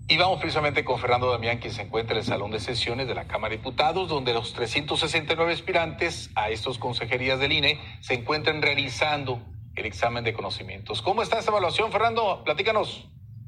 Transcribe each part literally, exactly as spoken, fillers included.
Y vamos precisamente con Fernando Damián, quien se encuentra en el Salón de Sesiones de la Cámara de Diputados, donde los trescientos sesenta y nueve aspirantes a estos consejerías del I N E se encuentran realizando el examen de conocimientos. ¿Cómo está esta evaluación, Fernando? Platícanos.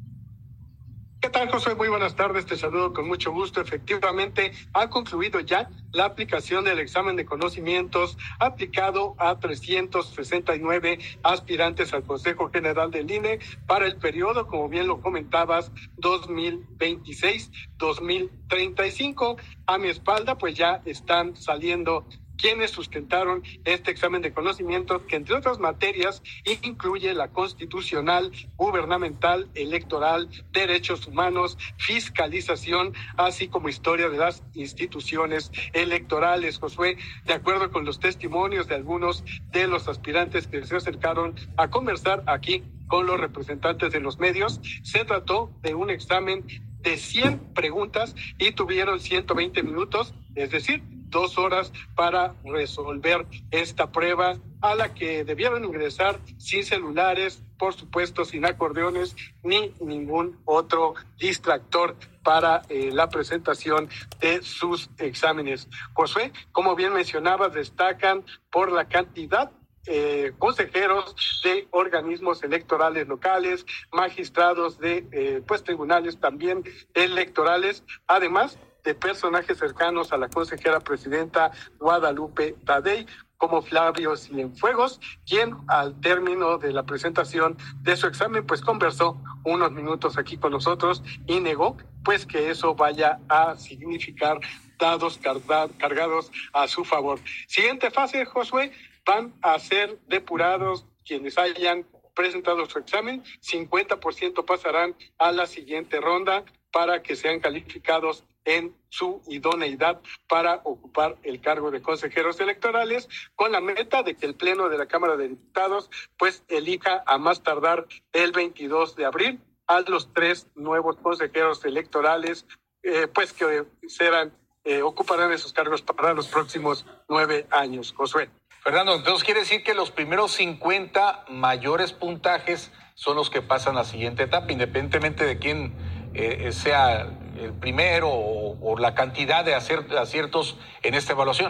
¿Qué tal, José? Muy buenas tardes, te saludo con mucho gusto. Efectivamente, ha concluido ya la aplicación del examen de conocimientos aplicado a trescientos sesenta y nueve aspirantes al Consejo General del I N E para el periodo, como bien lo comentabas, dos mil veintiséis a dos mil treinta y cinco. A mi espalda, pues ya están saliendo quienes sustentaron este examen de conocimientos, que entre otras materias incluye la constitucional, gubernamental, electoral, derechos humanos, fiscalización, así como historia de las instituciones electorales. Josué, de acuerdo con los testimonios de algunos de los aspirantes que se acercaron a conversar aquí con los representantes de los medios, se trató de un examen de cien preguntas y tuvieron ciento veinte minutos, es decir, dos horas para resolver esta prueba, a la que debieron ingresar sin celulares, por supuesto sin acordeones ni ningún otro distractor para eh, la presentación de sus exámenes. Josué, como bien mencionabas, destacan por la cantidad Eh, consejeros de organismos electorales locales, magistrados de eh, pues tribunales también electorales, además de personajes cercanos a la consejera presidenta Guadalupe Tadei, como Flavio Cienfuegos, quien al término de la presentación de su examen pues conversó unos minutos aquí con nosotros y negó pues que eso vaya a significar dados carga- cargados a su favor. Siguiente fase, Josué: van a ser depurados quienes hayan presentado su examen, cincuenta por ciento pasarán a la siguiente ronda para que sean calificados en su idoneidad para ocupar el cargo de consejeros electorales, con la meta de que el Pleno de la Cámara de Diputados pues elija a más tardar el veintidós de abril a los tres nuevos consejeros electorales eh, pues que serán, eh, ocuparán esos cargos para los próximos nueve años. Josué. Fernando, entonces quiere decir que los primeros cincuenta mayores puntajes son los que pasan a la siguiente etapa, independientemente de quién eh, sea el primero o, o la cantidad de aciertos en esta evaluación.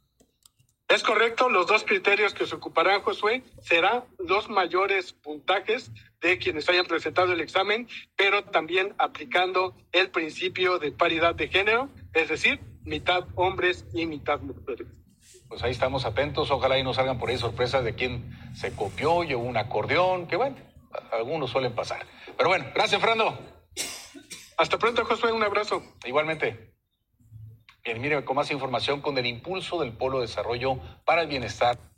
Es correcto, los dos criterios que se ocuparán, Josué, serán los mayores puntajes de quienes hayan presentado el examen, pero también aplicando el principio de paridad de género, es decir, mitad hombres y mitad mujeres. Pues ahí estamos atentos, ojalá y no salgan por ahí sorpresas de quién se copió, llevó un acordeón, que bueno, algunos suelen pasar. Pero bueno, gracias, Fernando. Hasta pronto, Josué, un abrazo. Igualmente. Bien, mire, con más información, con el impulso del Polo de Desarrollo para el Bienestar.